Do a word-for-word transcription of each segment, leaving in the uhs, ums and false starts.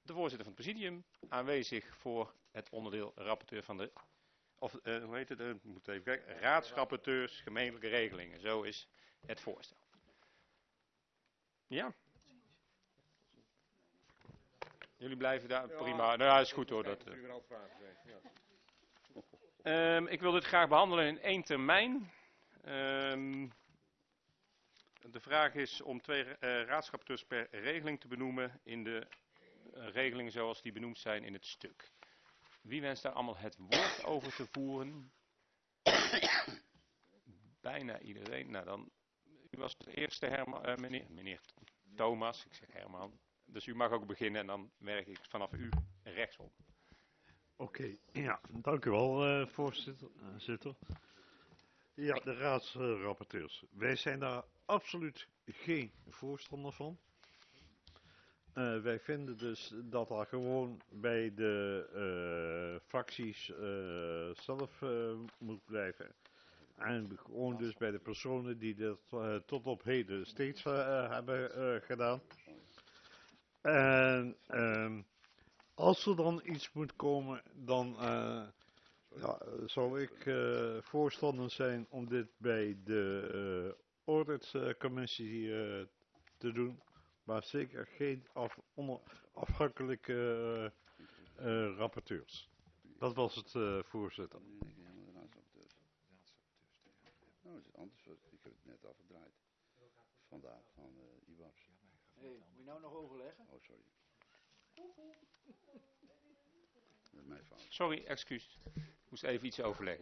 de voorzitter van het presidium aanwezig voor het onderdeel rapporteur van de, of uh, hoe heet het, uh, moet even kijken, raadsrapporteurs gemeentelijke regelingen. Zo is het voorstel. Ja? Jullie blijven daar, prima. Nou ja, is goed hoor. Dat, uh. um, ik wil dit graag behandelen in één termijn. Um, de vraag is om twee uh, raadsrapporteurs per regeling te benoemen in de uh, regelingen zoals die benoemd zijn in het stuk. Wie wenst daar allemaal het woord over te voeren? Bijna iedereen. Nou dan, u was de eerste, Herman, uh, meneer, meneer Thomas, ik zeg Herman. Dus u mag ook beginnen en dan werk ik vanaf u rechtsom. Oké, okay, ja, dank u wel, uh, voorzitter. Ja, de raadsrapporteurs. Wij zijn daar absoluut geen voorstander van. Uh, wij vinden dus dat er gewoon bij de uh, fracties uh, zelf uh, moet blijven. En gewoon dus bij de personen die dat uh, tot op heden steeds uh, hebben uh, gedaan. En uh, als er dan iets moet komen, dan uh, ja, zou ik uh, voorstander zijn om dit bij de uh, auditcommissie uh, te doen. Maar zeker geen af, onafhankelijke uh, uh, rapporteurs. Dat was het, uh, voorzitter. Nou, is het anders. Ik heb het net afgedraaid. Vandaag van uh, I W A P S. Hey, moet je nou nog overleggen? Oh, sorry. Dat is mijn fout. Sorry, excuus. Ik moest even iets overleggen.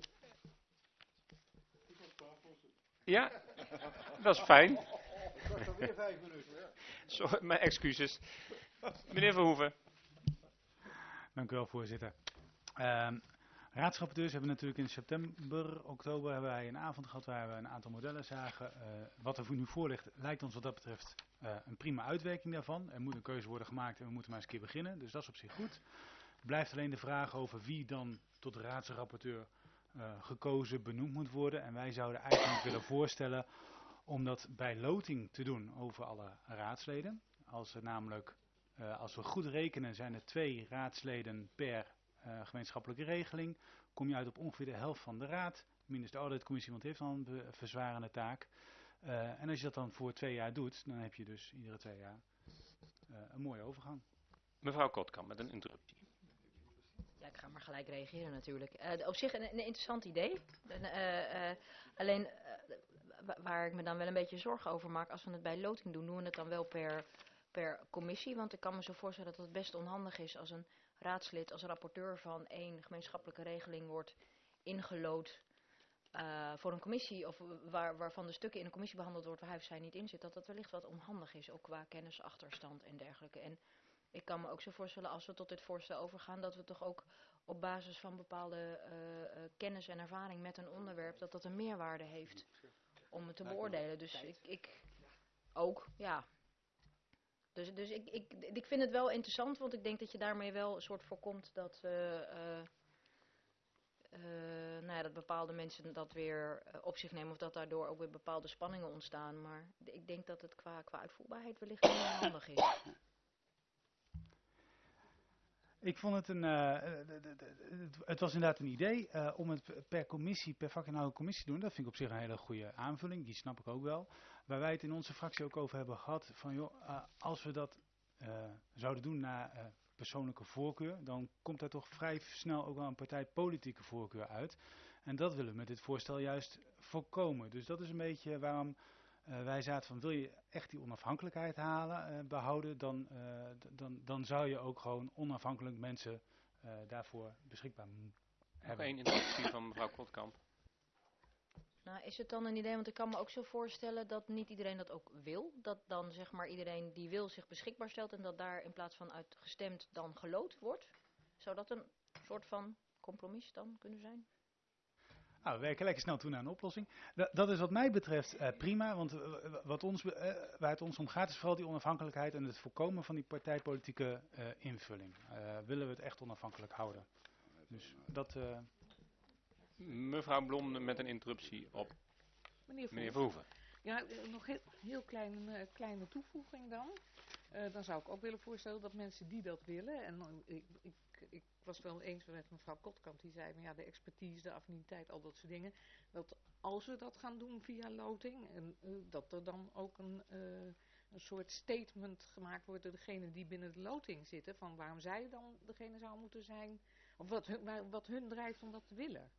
Ja, dat is fijn. Het kost alweer vijf minuten. Ja. Sorry, mijn excuses. Meneer Verhoeven. Dank u wel, voorzitter. Uh, Raadsrapporteurs hebben natuurlijk in september, oktober hebben wij een avond gehad waar we een aantal modellen zagen. Uh, wat er voor nu voor ligt lijkt ons wat dat betreft uh, een prima uitwerking daarvan. Er moet een keuze worden gemaakt en we moeten maar eens een keer beginnen. Dus dat is op zich goed. Blijft alleen de vraag over wie dan tot raadsrapporteur uh, gekozen, benoemd moet worden. En wij zouden eigenlijk willen voorstellen om dat bij loting te doen over alle raadsleden. Als er namelijk, uh, als we goed rekenen, zijn er twee raadsleden per uh, gemeenschappelijke regeling. Kom je uit op ongeveer de helft van de raad, minus de auditcommissie, want die heeft dan een verzwarende taak. Uh, en als je dat dan voor twee jaar doet, dan heb je dus iedere twee jaar uh, een mooie overgang. Mevrouw Kotkamp met een interruptie. Ja, ik ga maar gelijk reageren natuurlijk. Uh, op zich een, een interessant idee. Uh, uh, alleen uh, waar ik me dan wel een beetje zorgen over maak, als we het bij loting doen, doen we het dan wel per, per commissie. Want ik kan me zo voorstellen dat het best onhandig is als een raadslid als rapporteur van één gemeenschappelijke regeling wordt ingelood uh, voor een commissie, of waar, waarvan de stukken in een commissie behandeld wordt waar hij of zij niet in zit, dat dat wellicht wat onhandig is, ook qua kennisachterstand en dergelijke. En ik kan me ook zo voorstellen, als we tot dit voorstel overgaan, dat we toch ook op basis van bepaalde uh, uh, kennis en ervaring met een onderwerp, dat dat een meerwaarde heeft om het te beoordelen. Dus ik, ik ook, ja. Dus, dus ik, ik, ik vind het wel interessant, want ik denk dat je daarmee wel een soort voorkomt dat, uh, uh, uh, nou ja, dat bepaalde mensen dat weer uh, op zich nemen, of dat daardoor ook weer bepaalde spanningen ontstaan. Maar ik denk dat het qua, qua uitvoerbaarheid wellicht niet handig is. Ik vond het een, uh, de, de, de, het was inderdaad een idee uh, om het per commissie, per vakinhoudelijke commissie te doen. Dat vind ik op zich een hele goede aanvulling, die snap ik ook wel. Waar wij het in onze fractie ook over hebben gehad, van joh, uh, als we dat uh, zouden doen naar uh, persoonlijke voorkeur, dan komt daar toch vrij snel ook wel een partijpolitieke voorkeur uit. En dat willen we met dit voorstel juist voorkomen. Dus dat is een beetje waarom uh, wij zaten van, wil je echt die onafhankelijkheid halen, uh, behouden, dan, uh, dan, dan zou je ook gewoon onafhankelijk mensen uh, daarvoor beschikbaar hebben. Nog één interruptie van mevrouw Kotkamp. Nou, is het dan een idee, want ik kan me ook zo voorstellen dat niet iedereen dat ook wil. Dat dan zeg maar iedereen die wil zich beschikbaar stelt en dat daar in plaats van uit gestemd dan geloot wordt. Zou dat een soort van compromis dan kunnen zijn? Nou, we werken lekker snel toe naar een oplossing. Dat, dat is wat mij betreft uh, prima, want uh, wat ons, uh, waar het ons om gaat is vooral die onafhankelijkheid en het voorkomen van die partijpolitieke uh, invulling. Uh, willen we het echt onafhankelijk houden. Dus dat... Uh... Mevrouw Blom met een interruptie op meneer Verhoeven. Ja, nog heel, heel klein, uh, kleine toevoeging dan. Uh, dan zou ik ook willen voorstellen dat mensen die dat willen, en uh, ik, ik, ik was het wel eens met mevrouw Kotkamp, die zei, maar ja, de expertise, de affiniteit, al dat soort dingen, dat als we dat gaan doen via loting, en, uh, dat er dan ook een, uh, een soort statement gemaakt wordt door degene die binnen de loting zitten, van waarom zij dan degene zou moeten zijn, of wat hun, wat hun drijft om dat te willen.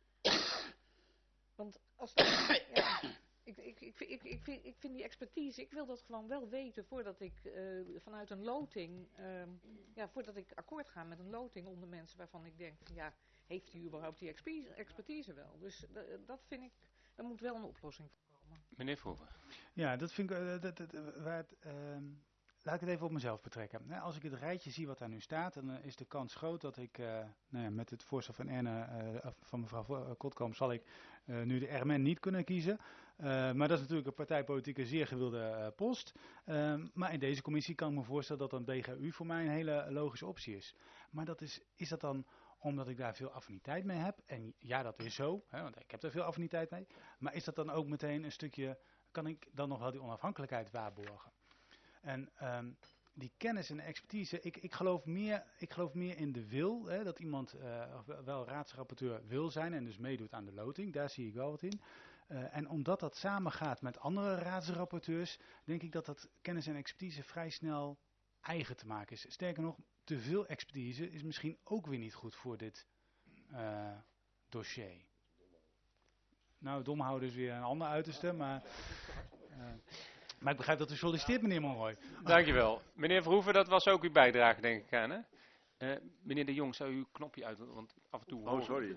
Want als dat, ja, ik, ik, ik, ik, ik, vind, ik vind die expertise, ik wil dat gewoon wel weten voordat ik uh, vanuit een loting, uh, ja, voordat ik akkoord ga met een loting onder mensen waarvan ik denk van ja, heeft u überhaupt die expertise, expertise wel? Dus uh, dat vind ik, er moet wel een oplossing voor komen. Meneer Verhoeven. Ja, dat vind ik, uh, dat, dat, waar het, uh, laat ik het even op mezelf betrekken. Nou, als ik het rijtje zie wat daar nu staat, dan uh, is de kans groot dat ik, uh, nou ja, met het voorstel van Erne, uh, van mevrouw Kotkamp, zal ik uh, nu de R M N niet kunnen kiezen. Uh, maar dat is natuurlijk een partijpolitieke zeer gewilde uh, post. Uh, maar in deze commissie kan ik me voorstellen dat een D G U voor mij een hele logische optie is. Maar dat is, is dat dan omdat ik daar veel affiniteit mee heb? En ja, dat is zo, hè, want ik heb daar veel affiniteit mee. Maar is dat dan ook meteen een stukje, kan ik dan nog wel die onafhankelijkheid waarborgen? En um, die kennis en expertise, ik, ik, geloof meer, ik geloof meer in de wil, hè, dat iemand uh, wel raadsrapporteur wil zijn en dus meedoet aan de loting, daar zie ik wel wat in. Uh, en omdat dat samengaat met andere raadsrapporteurs, denk ik dat dat kennis en expertise vrij snel eigen te maken is. Sterker nog, te veel expertise is misschien ook weer niet goed voor dit uh, dossier. Nou, domhouden is weer een ander uiterste, maar... Uh, Maar ik begrijp dat u solliciteert, meneer Monroy. Dankjewel. Meneer Verhoeven, dat was ook uw bijdrage, denk ik aan, hè? Uh, meneer De Jong, zou u uw knopje uit... Want af en toe... Oh, sorry.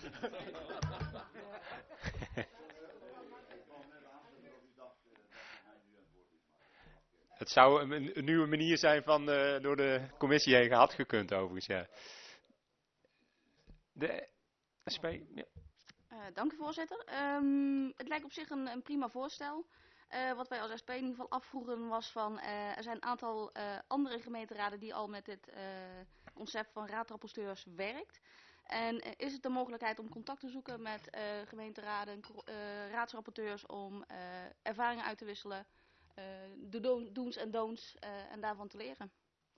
Het zou een, een nieuwe manier zijn van uh, door de commissie heen gehad gekund, overigens, ja. De S P... Ja. Uh, dank u, voorzitter. Um, het lijkt op zich een, een prima voorstel. Uh, wat wij als S P in ieder geval afvroegen was van, uh, er zijn een aantal uh, andere gemeenteraden die al met dit uh, concept van raadrapporteurs werkt. En uh, is het de mogelijkheid om contact te zoeken met uh, gemeenteraden, uh, raadsrapporteurs om uh, ervaringen uit te wisselen, uh, de do do's en don'ts uh, en daarvan te leren.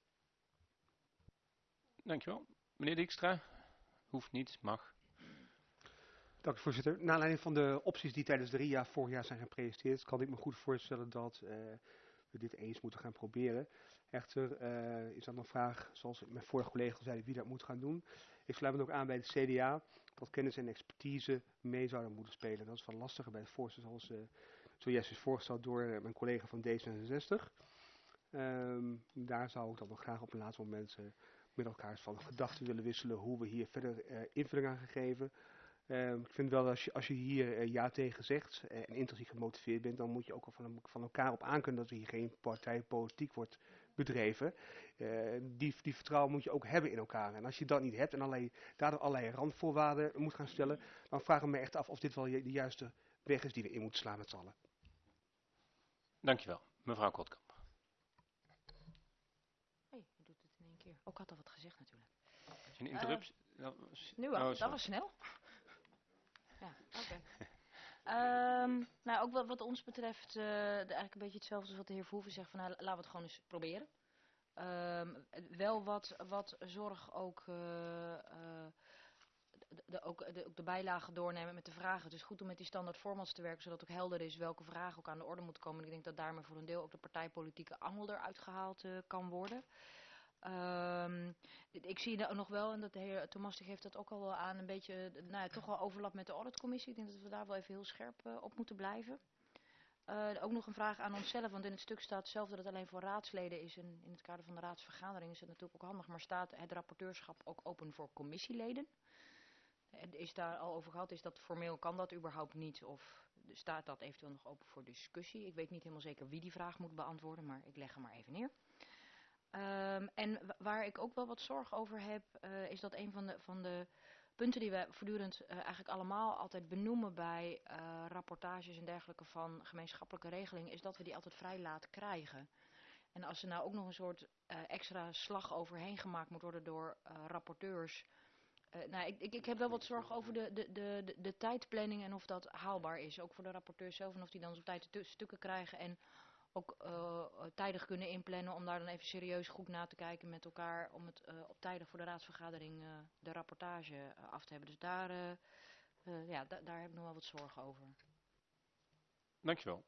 Dankjewel. Meneer Dijkstra, hoeft niet, mag. Dank u, voorzitter. Naar aanleiding van de opties die tijdens de R I A vorig jaar zijn gepresenteerd, kan ik me goed voorstellen dat uh, we dit eens moeten gaan proberen. Echter uh, is dat een vraag, zoals mijn vorige collega zei, wie dat moet gaan doen. Ik sluit me ook aan bij het C D A, dat kennis en expertise mee zouden moeten spelen. Dat is wel lastiger bij het voorstel zoals uh, zojuist is voorgesteld door uh, mijn collega van D zesenzestig. Um, daar zou ik dan nog graag op een laatste moment uh, met elkaar van gedachten willen wisselen hoe we hier verder uh, invulling aan gaan geven. Uh, ik vind wel, als je, als je hier uh, ja tegen zegt uh, en intrinsiek gemotiveerd bent, dan moet je ook al van, van elkaar op aankunnen dat er hier geen partijpolitiek wordt bedreven. Uh, die, die vertrouwen moet je ook hebben in elkaar. En als je dat niet hebt en allerlei, daardoor allerlei randvoorwaarden moet gaan stellen, dan vraag ik me echt af of dit wel de juiste weg is die we in moeten slaan met z'n allen. Dankjewel. Mevrouw Kotkamp. Hey, je doet het in één keer. Ook had al wat gezegd natuurlijk. Een interruptie? Uh, dat was... Nu al, oh, dat was snel. Ja, oké. Okay. um, nou, ook wat, wat ons betreft, uh, de, eigenlijk een beetje hetzelfde als wat de heer Verhoeven zegt, van nou, laten we het gewoon eens proberen. Um, wel wat, wat zorg ook, uh, uh, de, de, ook de, de bijlagen doornemen met de vragen. Het is goed om met die standaard formats te werken, zodat ook helder is welke vragen ook aan de orde moeten komen. Ik denk dat daarmee voor een deel ook de partijpolitieke angel eruit gehaald uh, kan worden. Um, ik zie er nog wel, en dat de heer Tomastik heeft dat ook al wel aan, een beetje, nou ja, toch wel overlap met de auditcommissie. Ik denk dat we daar wel even heel scherp uh, op moeten blijven. Uh, ook nog een vraag aan onszelf, want in het stuk staat zelf dat het alleen voor raadsleden is. En in het kader van de raadsvergadering is het natuurlijk ook handig, maar staat het rapporteurschap ook open voor commissieleden? Is daar al over gehad, is dat formeel, kan dat überhaupt niet? Of staat dat eventueel nog open voor discussie? Ik weet niet helemaal zeker wie die vraag moet beantwoorden, maar ik leg hem maar even neer. Um, en waar ik ook wel wat zorg over heb, uh, is dat een van de, van de punten die we voortdurend uh, eigenlijk allemaal altijd benoemen bij uh, rapportages en dergelijke van gemeenschappelijke regelingen, is dat we die altijd vrij laat krijgen. En als er nou ook nog een soort uh, extra slag overheen gemaakt moet worden door uh, rapporteurs. Uh, nou, ik, ik, ik heb wel wat zorg over de, de, de, de, de tijdplanning en of dat haalbaar is. Ook voor de rapporteurs zelf en of die dan zo'n tijd de stukken krijgen en ook uh, tijdig kunnen inplannen om daar dan even serieus goed na te kijken met elkaar. Om het uh, op tijdig voor de raadsvergadering uh, de rapportage uh, af te hebben. Dus daar, uh, uh, ja, da daar heb ik nog wel wat zorgen over. Dankjewel.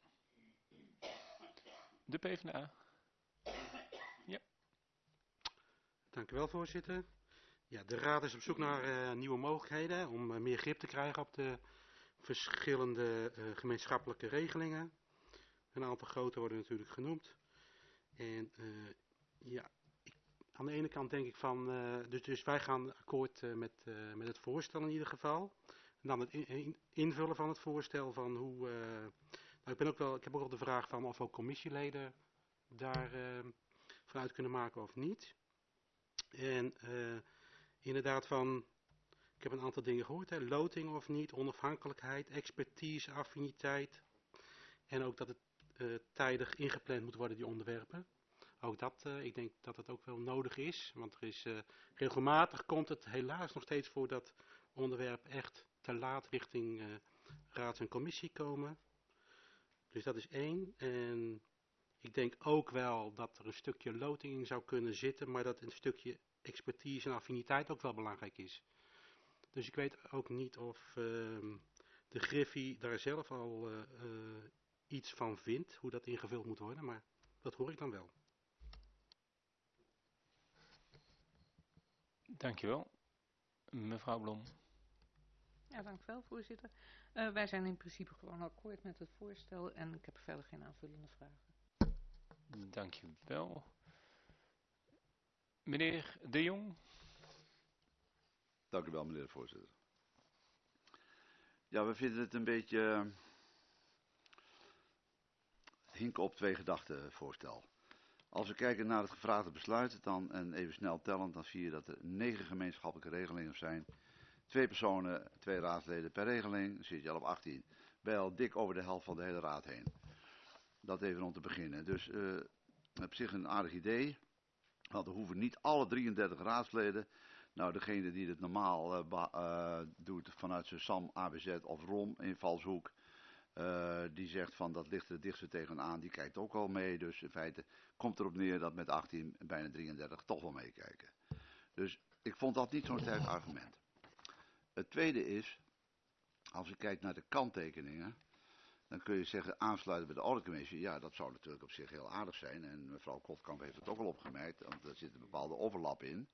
De PvdA. Ja. Dank u wel, voorzitter. Ja, de Raad is op zoek naar uh, nieuwe mogelijkheden om uh, meer grip te krijgen op de verschillende uh, gemeenschappelijke regelingen. Een aantal grote worden natuurlijk genoemd. En uh, ja, ik, aan de ene kant denk ik van, uh, dus, dus wij gaan akkoord uh, met, uh, met het voorstel in ieder geval. En dan het in, in, invullen van het voorstel van hoe... Uh, nou, ik, ben ook wel, ik heb ook al de vraag van of ook commissieleden daar uh, vanuit kunnen maken of niet. En uh, inderdaad van, ik heb een aantal dingen gehoord, hè, loting of niet, onafhankelijkheid, expertise, affiniteit. En ook dat het uh, tijdig ingepland moet worden, die onderwerpen. Ook dat, uh, ik denk dat het ook wel nodig is, want er is uh, regelmatig komt het helaas nog steeds voor dat onderwerpen echt te laat richting uh, raad en commissie komen. Dus dat is één. En ik denk ook wel dat er een stukje loting in zou kunnen zitten, maar dat een stukje expertise en affiniteit ook wel belangrijk is. Dus ik weet ook niet of uh, de Griffie daar zelf al uh, uh, iets van vindt, hoe dat ingevuld moet worden, maar dat hoor ik dan wel. Dankjewel. Mevrouw Blom. Ja, dank u wel, voorzitter. Uh, wij zijn in principe gewoon akkoord met het voorstel en ik heb verder geen aanvullende vragen. Dankjewel. Meneer De Jong. Dank u wel, meneer de voorzitter. Ja, we vinden het een beetje uh, hinken op twee gedachten voorstel. Als we kijken naar het gevraagde besluit dan, en even snel tellend, dan zie je dat er negen gemeenschappelijke regelingen zijn. Twee personen, twee raadsleden per regeling, dan zit je al op achttien. Bij al dik over de helft van de hele raad heen. Dat even om te beginnen. Dus uh, op zich een aardig idee. Want we hoeven niet alle drieëndertig raadsleden. Nou, degene die het normaal uh, ba, uh, doet vanuit zijn S A M, A B Z of R O M in Valshoek. Uh, die zegt van dat ligt er het dichtste tegenaan, die kijkt ook al mee. Dus in feite komt erop neer dat met achttien, bijna drieëndertig toch wel meekijken. Dus ik vond dat niet zo'n sterk argument. Het tweede is, als je kijkt naar de kanttekeningen, dan kun je zeggen aansluiten bij de auditcommissie. Ja, dat zou natuurlijk op zich heel aardig zijn. En mevrouw Kotkamp heeft het ook al opgemerkt, want er zit een bepaalde overlap in.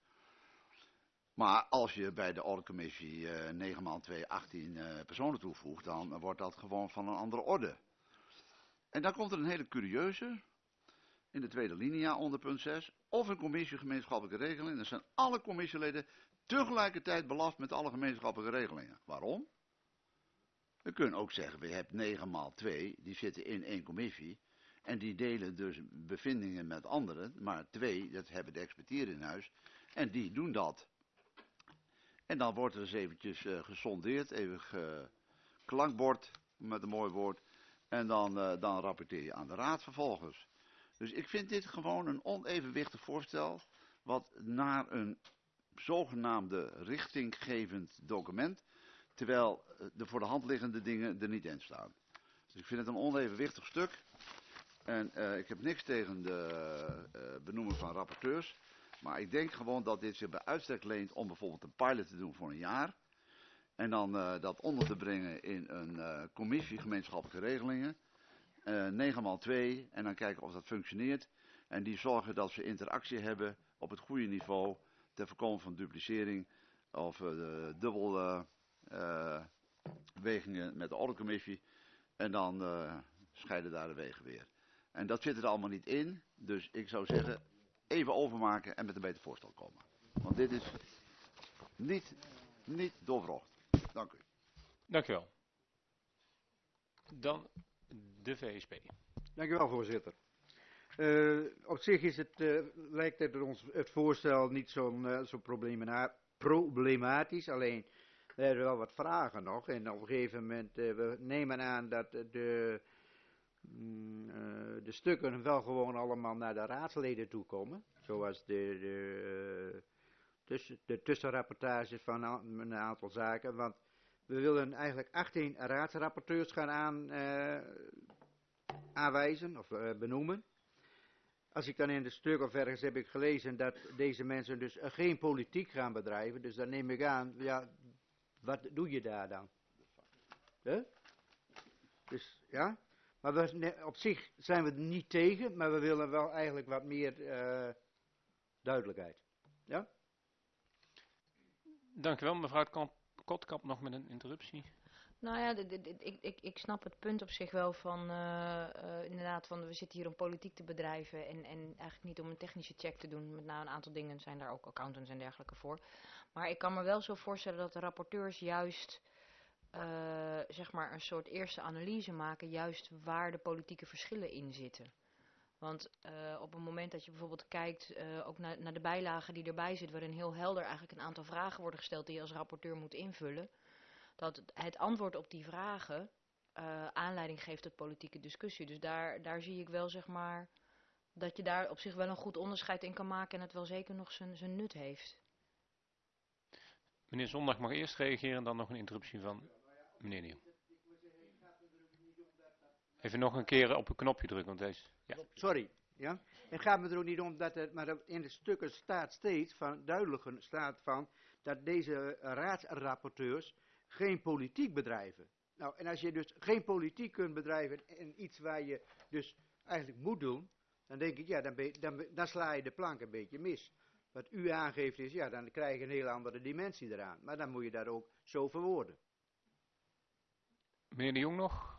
Maar als je bij de auditcommissie uh, negen maal twee, achttien uh, personen toevoegt, dan wordt dat gewoon van een andere orde. En dan komt er een hele curieuze, in de tweede linia onder punt zes, of een commissie gemeenschappelijke regeling. Dan zijn alle commissieleden tegelijkertijd belast met alle gemeenschappelijke regelingen. Waarom? We kunnen ook zeggen, we hebben negen maal twee, die zitten in één commissie. En die delen dus bevindingen met anderen. Maar twee, dat hebben de expertieren in huis. En die doen dat. En dan wordt er eens eventjes uh, gesondeerd, even geklankbord, met een mooi woord. En dan, uh, dan rapporteer je aan de raad vervolgens. Dus ik vind dit gewoon een onevenwichtig voorstel, wat naar een zogenaamde richtinggevend document, terwijl de voor de hand liggende dingen er niet in staan. Dus ik vind het een onevenwichtig stuk. En uh, ik heb niks tegen de uh, benoeming van rapporteurs. Maar ik denk gewoon dat dit zich bij uitstek leent om bijvoorbeeld een pilot te doen voor een jaar. En dan uh, dat onder te brengen in een uh, commissie gemeenschappelijke regelingen. Uh, negen maal twee en dan kijken of dat functioneert. En die zorgen dat ze interactie hebben op het goede niveau ter voorkoming van duplicering of uh, dubbel uh, uh, wegingen met de auditcommissie. En dan uh, scheiden daar de wegen weer. En dat zit er allemaal niet in. Dus ik zou zeggen, even overmaken en met een beter voorstel komen. Want dit is niet, niet doorvrocht. Dank u. Dank u wel. Dan de V S P. Dank u wel, voorzitter. Uh, op zich is het, uh, lijkt het ons het voorstel niet zo'n uh, zo problematisch. Alleen, we hebben wel wat vragen nog. En op een gegeven moment, uh, we nemen aan dat de, mm, uh, de stukken wel gewoon allemaal naar de raadsleden toe komen. Zoals de, de, uh, tussen, de tussenrapportages van een aantal zaken. Want we willen eigenlijk achttien raadsrapporteurs gaan aan, uh, aanwijzen of uh, benoemen. Als ik dan in de stuk of ergens heb ik gelezen dat deze mensen dus uh, geen politiek gaan bedrijven, dus dan neem ik aan, ja, wat doe je daar dan? Huh? Dus ja, maar we, op zich zijn we er niet tegen, maar we willen wel eigenlijk wat meer uh, duidelijkheid. Ja? Dank u wel, mevrouw Kotkamp, nog met een interruptie. Nou ja, dit, dit, dit, ik, ik, ik snap het punt op zich wel van, uh, uh, inderdaad, van we zitten hier om politiek te bedrijven en, en eigenlijk niet om een technische check te doen. Met nou, een aantal dingen zijn daar ook accountants en dergelijke voor. Maar ik kan me wel zo voorstellen dat de rapporteurs juist, uh, zeg maar, een soort eerste analyse maken, juist waar de politieke verschillen in zitten. Want uh, op het moment dat je bijvoorbeeld kijkt, uh, ook naar, naar de bijlagen die erbij zitten, waarin heel helder eigenlijk een aantal vragen worden gesteld die je als rapporteur moet invullen, dat het antwoord op die vragen uh, aanleiding geeft tot politieke discussie. Dus daar, daar zie ik wel, zeg maar, dat je daar op zich wel een goed onderscheid in kan maken en het wel zeker nog zijn, zijn nut heeft. Meneer Zondag mag eerst reageren en dan nog een interruptie van meneer Nieuw. Even nog een keer op een knopje drukken, want deze... Ja. Sorry, ja. Het gaat me er ook niet om dat het, maar in de stukken staat steeds, van, duidelijk staat van, dat deze raadsrapporteurs geen politiek bedrijven. Nou, en als je dus geen politiek kunt bedrijven in iets waar je dus eigenlijk moet doen, dan denk ik, ja, dan, ben je, dan, dan sla je de plank een beetje mis. Wat u aangeeft is, ja, dan krijg je een hele andere dimensie eraan. Maar dan moet je dat ook zo verwoorden. Meneer de Jong nog?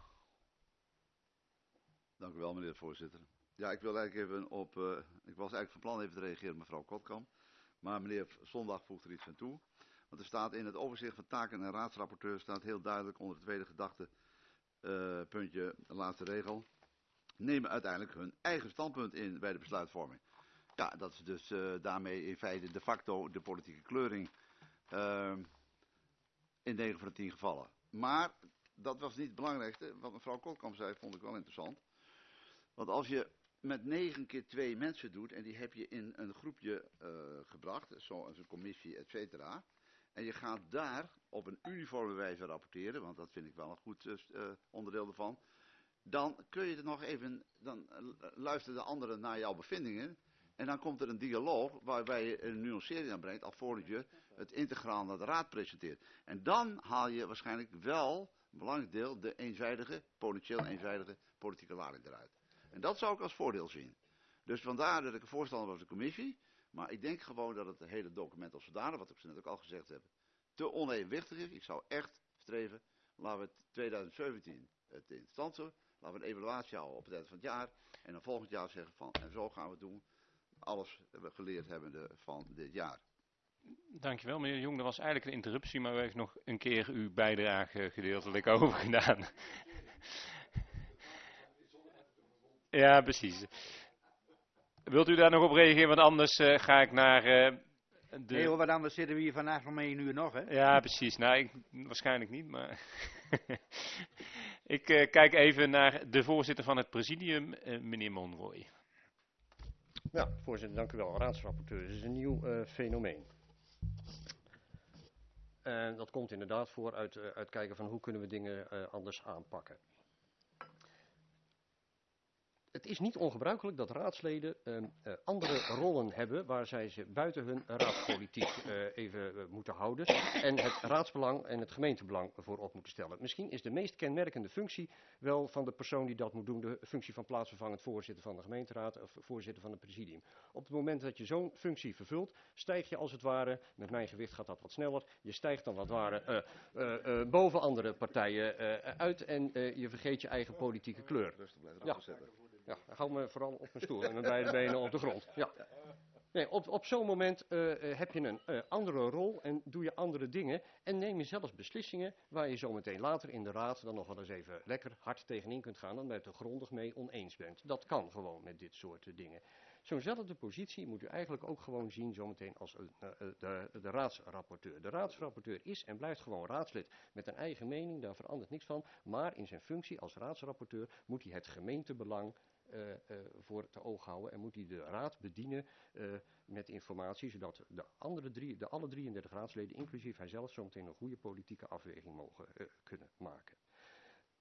Dank u wel, meneer de voorzitter. Ja, ik wil eigenlijk even op, uh, ik was eigenlijk van plan even te reageren op mevrouw Kotkamp. Maar meneer Zondag voegt er iets aan toe. Want er staat in het overzicht van taken en raadsrapporteurs staat heel duidelijk onder het tweede gedachte uh, puntje, de laatste regel. Nemen uiteindelijk hun eigen standpunt in bij de besluitvorming. Ja, dat is dus uh, daarmee in feite de facto de politieke kleuring uh, in negen van de tien gevallen. Maar dat was niet het belangrijkste. Wat mevrouw Kotkamp zei vond ik wel interessant. Want als je met negen keer twee mensen doet en die heb je in een groepje uh, gebracht, zoals een commissie, et cetera. En je gaat daar op een uniforme wijze rapporteren, want dat vind ik wel een goed uh, onderdeel ervan. Dan kun je er nog even, dan uh, luisteren de anderen naar jouw bevindingen. En dan komt er een dialoog waarbij je een nuancering aanbrengt, alvorens je het integraal naar de raad presenteert. En dan haal je waarschijnlijk wel, een belangrijk deel, de eenzijdige, potentieel eenzijdige politieke lading eruit. En dat zou ik als voordeel zien. Dus vandaar dat ik een voorstander was van de commissie. Maar ik denk gewoon dat het hele document als zodanig, wat ik ze net ook al gezegd heb, te onevenwichtig is. Ik zou echt streven, laten we het twintig zeventien het in stand zetten. Laten we een evaluatie houden op het eind van het jaar. En dan volgend jaar zeggen van, en zo gaan we het doen. Alles we geleerd hebben van dit jaar. Dankjewel, meneer de Jong. Dat was eigenlijk een interruptie, maar u heeft nog een keer uw bijdrage gedeeltelijk overgedaan. Ja, precies. Wilt u daar nog op reageren? Want anders uh, ga ik naar uh, de... Nee hoor, want anders zitten we hier vandaag om één uur nog, hè? Ja, precies. Nou, ik, waarschijnlijk niet, maar... ik uh, kijk even naar de voorzitter van het presidium, uh, meneer Monroy. Ja, voorzitter, dank u wel. Raadsrapporteur, het is een nieuw uh, fenomeen. En dat komt inderdaad voor uit, uh, uit kijken van hoe kunnen we dingen uh, anders aanpakken. Het is niet ongebruikelijk dat raadsleden uh, uh, andere rollen hebben waar zij ze buiten hun raadspolitiek uh, even uh, moeten houden en het raadsbelang en het gemeentebelang voorop moeten stellen. Misschien is de meest kenmerkende functie wel van de persoon die dat moet doen, de functie van plaatsvervangend voorzitter van de gemeenteraad of voorzitter van het presidium. Op het moment dat je zo'n functie vervult, stijg je als het ware, met mijn gewicht gaat dat wat sneller, je stijgt dan wat ware uh, uh, uh, boven andere partijen uh, uit en uh, je vergeet je eigen politieke kleur. Ja. Ja, hou me vooral op mijn stoel en met beide benen op de grond. Ja. Nee, op op zo'n moment uh, heb je een uh, andere rol en doe je andere dingen en neem je zelfs beslissingen waar je zo meteen later in de raad dan nog wel eens even lekker hard tegenin kunt gaan en met er grondig mee oneens bent. Dat kan gewoon met dit soort uh, dingen. Zo'nzelfde positie moet u eigenlijk ook gewoon zien zometeen als uh, de, de raadsrapporteur. De raadsrapporteur is en blijft gewoon raadslid met een eigen mening, daar verandert niks van. Maar in zijn functie als raadsrapporteur moet hij het gemeentebelang Uh, uh, voor te oog houden en moet hij de raad bedienen uh, met informatie, zodat de andere drie, de alle drieëndertig raadsleden, inclusief hijzelf, zometeen een goede politieke afweging mogen uh, kunnen maken.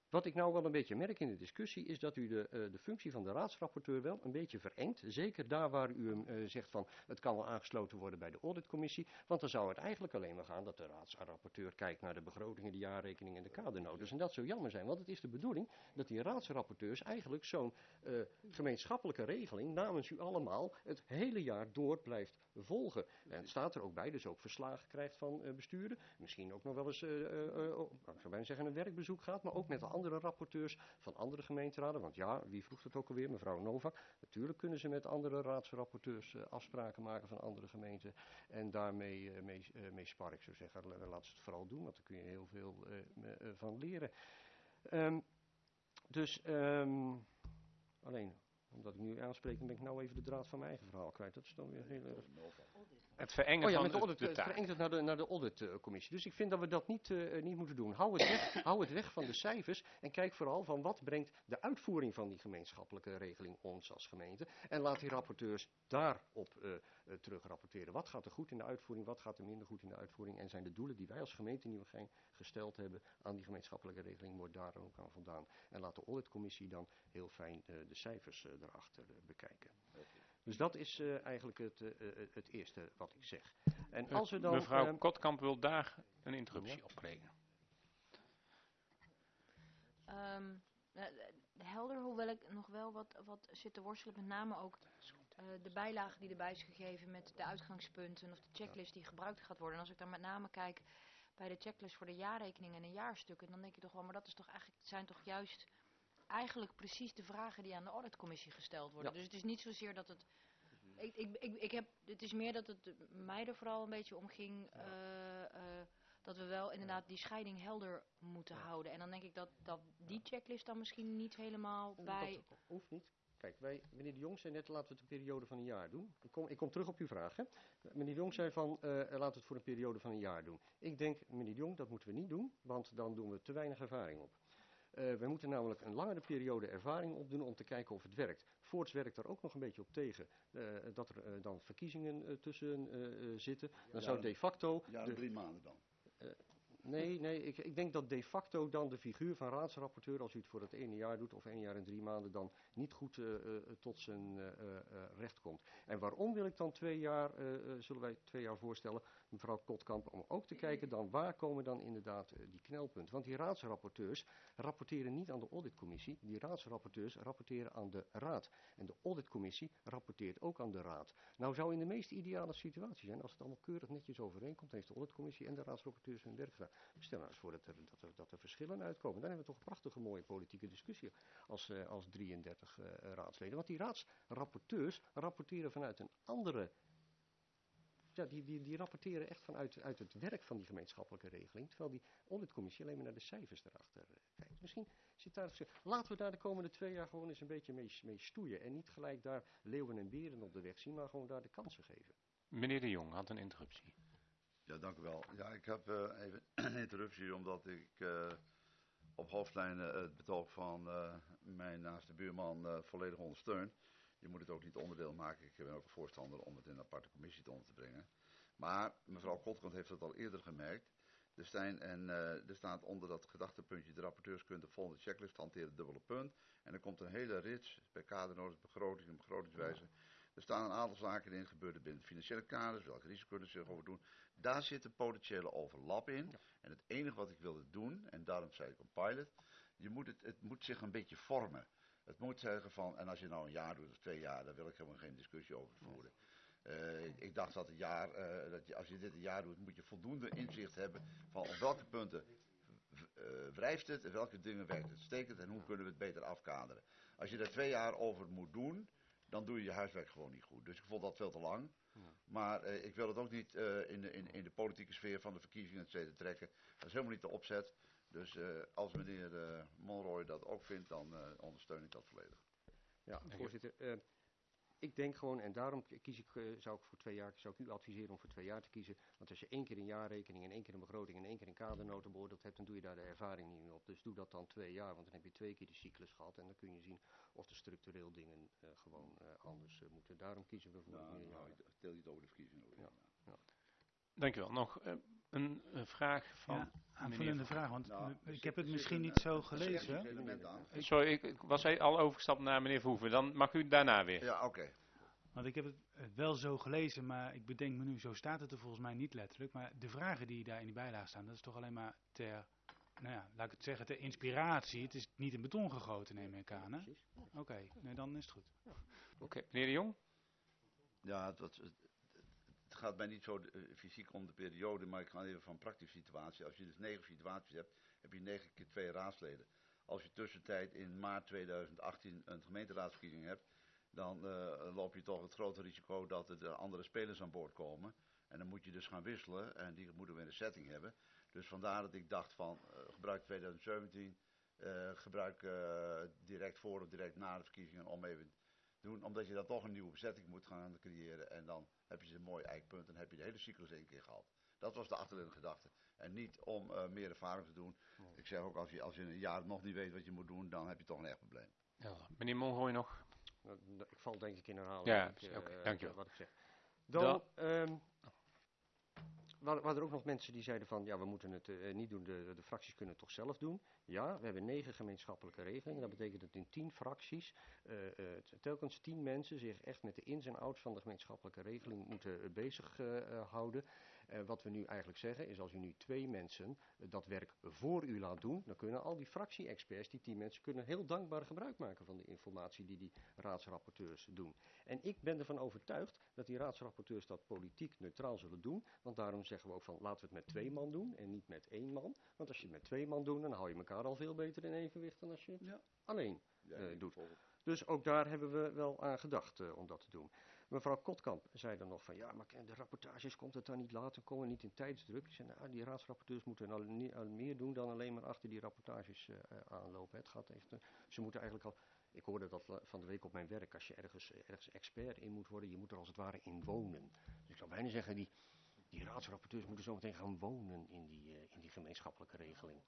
Wat ik nou wel een beetje merk in de discussie is dat u de, uh, de functie van de raadsrapporteur wel een beetje verengt. Zeker daar waar u hem uh, zegt van het kan wel aangesloten worden bij de auditcommissie. Want dan zou het eigenlijk alleen maar gaan dat de raadsrapporteur kijkt naar de begrotingen, de jaarrekening en de kadernotes. En dat zou jammer zijn, want het is de bedoeling dat die raadsrapporteurs eigenlijk zo'n uh, gemeenschappelijke regeling namens u allemaal het hele jaar door blijft volgen. En het staat er ook bij, dus ook verslagen krijgt van uh, besturen. Misschien ook nog wel eens, uh, uh, uh, oh, ik zou bijna zeggen, een werkbezoek gaat, maar ook met de andere rapporteurs van andere gemeenteraden. Want ja, wie vroeg het ook alweer? Mevrouw Novak. Natuurlijk kunnen ze met andere raadsrapporteurs uh, afspraken maken van andere gemeenten. En daarmee uh, mee, uh, mee spar ik zou zeggen. Laat ze het vooral doen, want daar kun je heel veel uh, uh, van leren. Um, dus, um, alleen, omdat ik nu aanspreek, dan ben ik nou even de draad van mijn eigen verhaal kwijt. Dat is dan weer heel erg... Het verengen oh ja, van met de, audit, de, de het verengt het naar de, naar de auditcommissie. Dus ik vind dat we dat niet, uh, niet moeten doen. Hou het, weg, hou het weg van de cijfers en kijk vooral van wat brengt de uitvoering van die gemeenschappelijke regeling ons als gemeente. En laat die rapporteurs daarop uh, uh, terug rapporteren. Wat gaat er goed in de uitvoering, wat gaat er minder goed in de uitvoering. En zijn de doelen die wij als gemeente Nieuwegein gesteld hebben aan die gemeenschappelijke regeling, wordt daar ook aan voldaan. En laat de auditcommissie dan heel fijn uh, de cijfers uh, erachter uh, bekijken. Dus dat is uh, eigenlijk het, uh, het eerste wat ik zeg. En als we dan, Mevrouw uh, Kotkamp wil daar een interruptie ja. op plegen. Um, helder, hoewel ik nog wel wat, wat zit te worstelen, met name ook uh, de bijlage die erbij is gegeven met de uitgangspunten of de checklist die gebruikt gaat worden. En als ik dan met name kijk bij de checklist voor de jaarrekening en de jaarstukken, dan denk ik toch wel, maar dat is toch eigenlijk, zijn toch juist eigenlijk precies de vragen die aan de auditcommissie gesteld worden. Ja. Dus het is niet zozeer dat het... Ik, ik, ik, ik heb, het is meer dat het mij er vooral een beetje om ging... Uh, uh, dat we wel inderdaad die scheiding helder moeten ja. houden. En dan denk ik dat, dat die checklist dan misschien niet helemaal bij... Dat hoeft niet. Kijk, wij, meneer de Jong zei net, laten we het een periode van een jaar doen. Ik kom, ik kom terug op uw vraag. Hè. Meneer de Jong zei van, uh, laten we het voor een periode van een jaar doen. Ik denk, meneer de Jong, dat moeten we niet doen, want dan doen we te weinig ervaring op. Uh, we moeten namelijk een langere periode ervaring opdoen om te kijken of het werkt. Voorts werkt er ook nog een beetje op tegen uh, dat er uh, dan verkiezingen uh, tussen uh, uh, zitten. Dan ja, zou de facto... Ja, de, drie maanden dan. Uh, nee, nee ik, ik denk dat de facto dan de figuur van raadsrapporteur, als u het voor het ene jaar doet of één jaar en drie maanden, dan niet goed uh, uh, tot zijn uh, uh, recht komt. En waarom wil ik dan twee jaar, uh, uh, zullen wij twee jaar voorstellen, mevrouw Kotkamp, om ook te kijken dan waar komen dan inderdaad uh, die knelpunten. Want die raadsrapporteurs rapporteren niet aan de auditcommissie, die raadsrapporteurs rapporteren aan de raad. En de auditcommissie rapporteert ook aan de raad. Nou zou in de meest ideale situatie zijn, als het allemaal keurig netjes overeenkomt, heeft de auditcommissie en de raadsrapporteurs hun werk gedaan. Stel nou eens voor dat er, dat, er, dat er verschillen uitkomen. Dan hebben we toch een prachtige mooie politieke discussie als, uh, als drieëndertig uh, raadsleden. Want die raadsrapporteurs rapporteren vanuit een andere... Ja, die, die, die rapporteren echt vanuit uit het werk van die gemeenschappelijke regeling. Terwijl die auditcommissie alleen maar naar de cijfers erachter uh, kijkt. Misschien zit daar... Laten we daar de komende twee jaar gewoon eens een beetje mee, mee stoeien. En niet gelijk daar leeuwen en beren op de weg zien, maar gewoon daar de kansen geven. Meneer de Jong had een interruptie. Ja, dank u wel. Ja, ik heb uh, even een interruptie omdat ik uh, op hoofdlijnen uh, het betoog van uh, mijn naaste buurman uh, volledig ondersteun. Je moet het ook niet onderdeel maken. Ik ben ook een voorstander om het in een aparte commissie te onder te brengen. Maar mevrouw Kotkant heeft het al eerder gemerkt. Er, staan, en, uh, er staat onder dat gedachtepuntje, de rapporteurs kunnen de volgende checklist hanteren, dubbele punt. En er komt een hele rits bij kadernotes, begroting en begrotingswijze. Er staan een aantal zaken in, gebeurde binnen financiële kaders, welke risico's kunnen zich over doen. Daar zit een potentiële overlap in. En het enige wat ik wilde doen, en daarom zei ik een pilot, je moet het, het moet zich een beetje vormen. Het moet zeggen van, en als je nou een jaar doet of twee jaar, daar wil ik helemaal geen discussie over voeren. Uh, ik, ik dacht dat een jaar, uh, dat je, als je dit een jaar doet, moet je voldoende inzicht hebben van op welke punten uh, wrijft het en welke dingen werkt het stekend en hoe kunnen we het beter afkaderen. Als je daar twee jaar over moet doen, dan doe je je huiswerk gewoon niet goed. Dus ik vond dat veel te lang. Ja. Maar uh, ik wil het ook niet uh, in, de, in, in de politieke sfeer van de verkiezingen et cetera trekken. Dat is helemaal niet de opzet. Dus uh, als meneer uh, Monroy dat ook vindt, dan uh, ondersteun ik dat volledig. Ja, voorzitter. Uh, ik denk gewoon, en daarom kies ik, uh, zou ik voor twee jaar, zou ik u adviseren om voor twee jaar te kiezen. Want als je één keer een jaarrekening en één keer een begroting en één keer een kadernoten beoordeeld hebt, dan doe je daar de ervaring niet meer op. Dus doe dat dan twee jaar, want dan heb je twee keer die cyclus gehad. En dan kun je zien of de structureel dingen uh, gewoon uh, anders uh, moeten. Daarom kiezen we voor nou, meer nou, jaar. ik tel niet over de verkiezingen. Over. Ja. Ja. Dankjewel. Nog uh, een uh, vraag van... Ja, Aanvullende vraag, want Nou, ik er heb het zit misschien een, niet eh, zo een gelezen. technisch element aan. Sorry, ik, ik was e- al overgestapt naar meneer Verhoeven. Dan mag u daarna weer. Ja, oké. Want ik heb het eh, wel zo gelezen, maar ik bedenk me nu, zo staat het er volgens mij niet letterlijk. Maar de vragen die daar in die bijlage staan, dat is toch alleen maar ter, nou ja, laat ik het zeggen, ter inspiratie. Het is niet in beton gegoten, neem ik aan, hè? Precies. Oké, nee, dan is het goed. Oké, meneer de Jong? Ja, dat, het, het gaat mij niet zo uh, fysiek om de periode, maar ik ga even van praktische situatie. Als je dus negen situaties hebt, heb je negen keer twee raadsleden. Als je tussentijd in maart tweeduizend achttien een gemeenteraadsverkiezing hebt, dan uh, loop je toch het grote risico dat er andere spelers aan boord komen. En dan moet je dus gaan wisselen en die moeten we in de setting hebben. Dus vandaar dat ik dacht van uh, gebruik tweeduizend zeventien, uh, gebruik uh, direct voor of direct na de verkiezingen om even te doen. Omdat je dan toch een nieuwe bezetting moet gaan creëren en dan heb je een mooi eikpunt en heb je de hele cyclus één keer gehad. Dat was de achterliggende gedachte. En niet om uh, meer ervaring te doen. Nee. Ik zeg ook, als je, als je een jaar nog niet weet wat je moet doen, dan heb je toch een echt probleem. Ja, meneer Mongooi nog? Ik val denk ik in herhaling. Ja, ik, uh, okay, dank je wel. Wat ik zeg. Dan, um, waren, waren er ook nog mensen die zeiden van, ja, we moeten het uh, niet doen, de, de fracties kunnen het toch zelf doen. Ja, we hebben negen gemeenschappelijke regelingen. Dat betekent dat in tien fracties uh, uh, telkens tien mensen zich echt met de ins en outs van de gemeenschappelijke regeling moeten uh, bezig uh, uh, houden. Uh, wat we nu eigenlijk zeggen is, als u nu twee mensen uh, dat werk voor u laat doen, dan kunnen al die fractie-experts, die tien mensen, kunnen heel dankbaar gebruik maken van de informatie die die raadsrapporteurs doen. En ik ben ervan overtuigd dat die raadsrapporteurs dat politiek neutraal zullen doen, want daarom zeggen we ook van, laten we het met twee man doen en niet met één man. Want als je het met twee man doet, dan hou je elkaar al veel beter in evenwicht dan als je het ja. alleen uh, doet. Dus ook daar hebben we wel aan gedacht uh, om dat te doen. Mevrouw Kotkamp zei dan nog van, ja, maar de rapportages komt het dan niet later komen, niet in tijdsdruk. Ik zei, nou, die raadsrapporteurs moeten al, niet, al meer doen dan alleen maar achter die rapportages uh, aanlopen. Het gaat echt, uh, ze moeten eigenlijk al, ik hoorde dat van de week op mijn werk, als je ergens, ergens expert in moet worden, je moet er als het ware in wonen. Dus ik zou bijna zeggen, die, die raadsrapporteurs moeten zo meteen gaan wonen in die, uh, in die gemeenschappelijke regeling.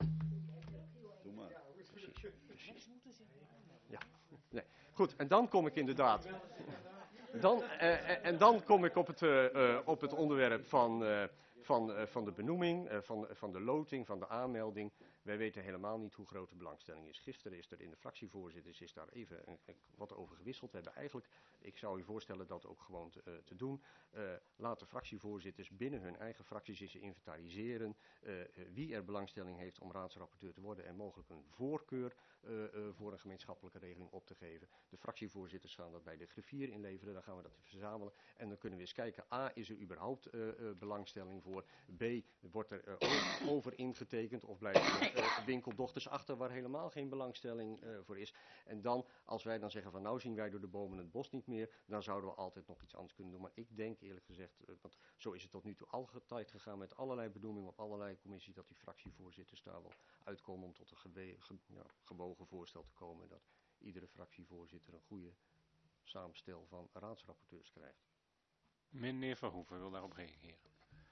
Doe maar. Precies, precies. Ja, nee. Goed, en dan kom ik inderdaad... Dan, uh, en dan kom ik op het, uh, uh, op het onderwerp van, uh, van, uh, van de benoeming, uh, van, van de loting, van de aanmelding. Wij weten helemaal niet hoe groot de belangstelling is. Gisteren is er in de fractievoorzitters is daar even een, een, wat over gewisseld. We hebben eigenlijk, ik zou u voorstellen dat ook gewoon te, uh, te doen. Uh, laat de fractievoorzitters binnen hun eigen fracties eens inventariseren uh, uh, wie er belangstelling heeft om raadsrapporteur te worden en mogelijk een voorkeur uh, uh, voor een gemeenschappelijke regeling op te geven. De fractievoorzitters gaan dat bij de griffier inleveren, dan gaan we dat verzamelen en dan kunnen we eens kijken, A, is er überhaupt uh, uh, belangstelling voor, B, wordt er uh, over ingetekend of blijft er uh, winkeldochters achter waar helemaal geen belangstelling uh, voor is. En dan, als wij dan zeggen van nou zien wij door de bomen het bos niet meer, dan zouden we altijd nog iets anders kunnen doen. Maar ik denk eerlijk gezegd, uh, want zo is het tot nu toe altijd gegaan met allerlei benoemingen op allerlei commissies, dat die fractievoorzitters daar wel uitkomen om tot een gewe ge ja, gewogen voorstel te komen dat iedere fractievoorzitter een goede samenstel van raadsrapporteurs krijgt. Meneer Verhoeven wil daarop reageren.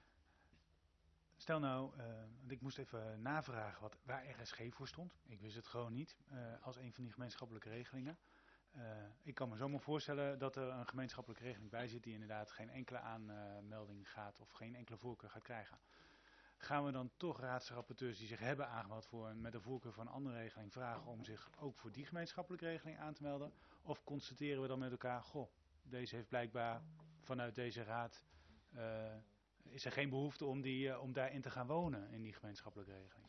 Stel nou, uh, want ik moest even navragen wat, waar R S G voor stond. Ik wist het gewoon niet, uh, als een van die gemeenschappelijke regelingen. Uh, ik kan me zomaar voorstellen dat er een gemeenschappelijke regeling bij zit die inderdaad geen enkele aanmelding gaat of geen enkele voorkeur gaat krijgen. Gaan we dan toch raadsrapporteurs die zich hebben aangemeld voor een, met een voorkeur van een andere regeling vragen om zich ook voor die gemeenschappelijke regeling aan te melden? Of constateren we dan met elkaar, goh, deze heeft blijkbaar vanuit deze raad... Uh, is er geen behoefte om, die, uh, om daarin te gaan wonen, in die gemeenschappelijke regeling?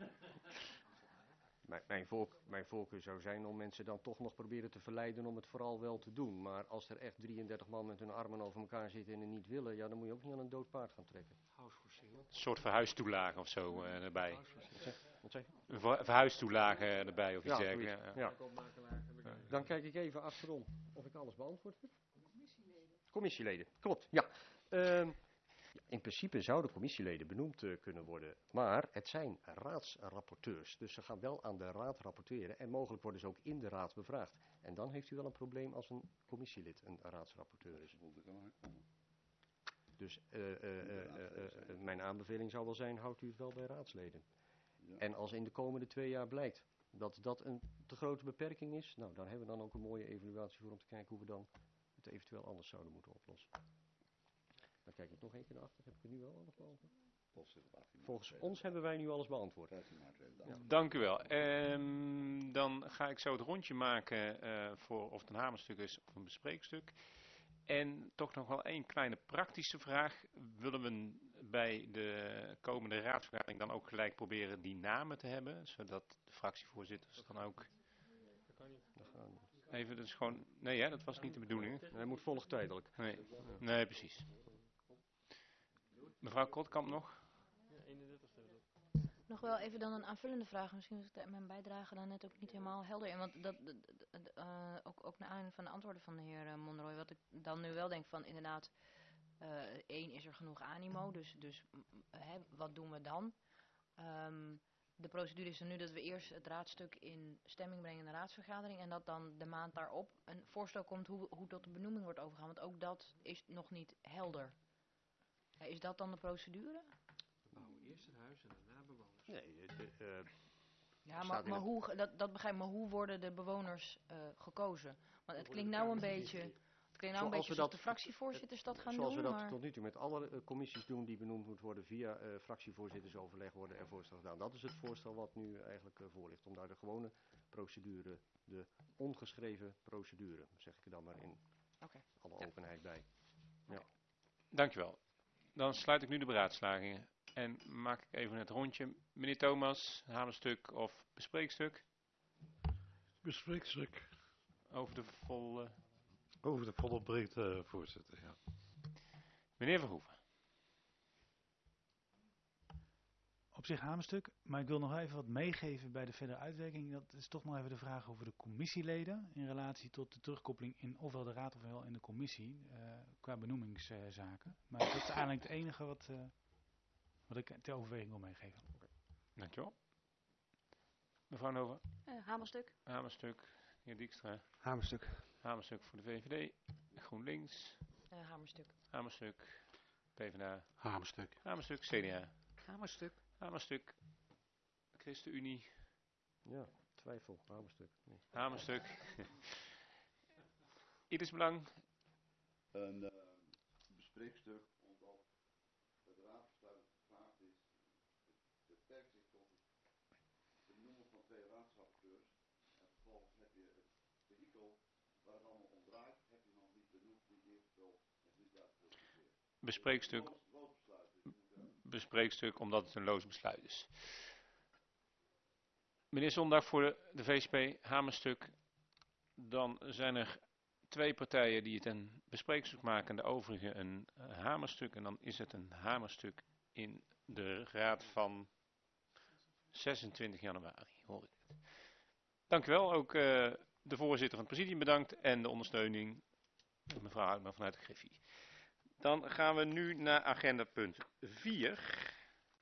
Mijn, mijn, volk, mijn voorkeur zou zijn om mensen dan toch nog proberen te verleiden om het vooral wel te doen. Maar als er echt drieëndertig man met hun armen over elkaar zitten en het niet willen, ja, dan moet je ook niet aan een dood paard gaan trekken. Een soort verhuistoelage of zo uh, erbij. Wat zeg je? Een ver verhuistoelage erbij of iets ja, dergelijks. Ja, ja. Ja. Dan kijk ik even achterom of ik alles beantwoord heb. Commissieleden. Commissieleden, klopt, ja. Uh, In principe zouden commissieleden benoemd uh, kunnen worden, maar het zijn raadsrapporteurs. Dus ze gaan wel aan de raad rapporteren en mogelijk worden ze ook in de raad bevraagd. En dan heeft u wel een probleem als een commissielid een raadsrapporteur is. Dus uh, uh, uh, uh, uh, mijn aanbeveling zou wel zijn, houdt u het wel bij raadsleden. En als in de komende twee jaar blijkt dat dat een te grote beperking is, nou dan hebben we dan ook een mooie evaluatie voor om te kijken hoe we dan het eventueel anders zouden moeten oplossen. Dan kijk ik nog één keer naar achter. Heb ik er nu wel alles beantwoord? Volgens ons hebben wij nu alles beantwoord. Ja. Dank u wel. Ehm, dan ga ik zo het rondje maken uh, voor of het een hamerstuk is of een bespreekstuk. En toch nog wel één kleine praktische vraag. Willen we bij de komende raadsvergadering dan ook gelijk proberen die namen te hebben? Zodat de fractievoorzitters dan ook... Dat kan niet. Dat gaan niet. Even, dat is gewoon... Nee, hè, dat was niet de bedoeling. Hij moet volgtijdelijk. Nee, nee, precies. Mevrouw Krotkamp nog? Nog wel even dan een aanvullende vraag. Misschien was ik mijn bijdrage dan net ook niet helemaal helder in. Want dat, dat, dat, uh, ook, ook naar aanleiding van de antwoorden van de heer uh, Monroy. Wat ik dan nu wel denk van inderdaad... Uh, één, is er genoeg animo? Dus, dus uh, hè, wat doen we dan? Um, de procedure is er nu dat we eerst het raadstuk in stemming brengen in de raadsvergadering. En dat dan de maand daarop een voorstel komt hoe, hoe tot de benoeming wordt overgegaan. Want ook dat is nog niet helder. Uh, is dat dan de procedure? Nou, eerst het huis en daarna bewoners. Nee, de, uh, ja, maar, maar hoe, dat, dat begrijp ik, maar hoe worden de bewoners uh, gekozen? Want het klinkt nou een beetje, het klinkt nou een beetje alsof de fractievoorzitters dat gaan zoals doen. Zoals we dat maar... tot nu toe met alle uh, commissies doen die benoemd moeten worden via uh, fractievoorzittersoverleg worden er voorstel gedaan. Dat is het voorstel wat nu eigenlijk uh, voor ligt. Om daar de gewone procedure, de ongeschreven procedure, zeg ik er dan maar in okay. alle ja. openheid bij. Ja. Okay. Dankjewel. Dan sluit ik nu de beraadslagingen. En maak ik even het rondje. Meneer Thomas, hamerstuk of bespreekstuk? Bespreekstuk. Over de volle... Over de volle breedte, voorzitter, ja. Meneer Verhoeven. Op zich hamerstuk, maar ik wil nog even wat meegeven bij de verdere uitwerking. Dat is toch nog even de vraag over de commissieleden in relatie tot de terugkoppeling in ofwel de raad ofwel in de commissie uh, qua benoemingszaken. Uh, maar dat is eigenlijk het enige wat, uh, wat ik ter overweging wil meegeven. Okay. Dankjewel. Mevrouw Nova. Uh, hamerstuk. Hamerstuk. Heer Dijkstra. Hamerstuk. Hamerstuk voor de V V D. GroenLinks. Uh, hamerstuk. Hamerstuk. PvdA. Hamerstuk. Hamerstuk. C D A. Hamerstuk. Hamerstuk. ChristenUnie. Ja, twijfel. Hamerstuk. Nee. Hamerstuk. Ieders belang. Een uh, bespreekstuk omdat het raadsbesluit gevraagd is. Beperkt zich tot het benoemen van twee raadsrapporteurs. En vervolgens heb je het vehikel waar het allemaal om draait, heb je nog niet benoemd wie eventueel het niet uitvoert. Bespreekstuk. Bespreekstuk omdat het een loos besluit is. Meneer Zondag voor de, de V S P, hamerstuk. Dan zijn er twee partijen die het een bespreekstuk maken, de overige een uh, hamerstuk. En dan is het een hamerstuk in de raad van zesentwintig januari, hoor ik het. Dank u wel, ook uh, de voorzitter van het presidium bedankt en de ondersteuning, mevrouw Houtman vanuit de Griffie. Dan gaan we nu naar agenda punt vier.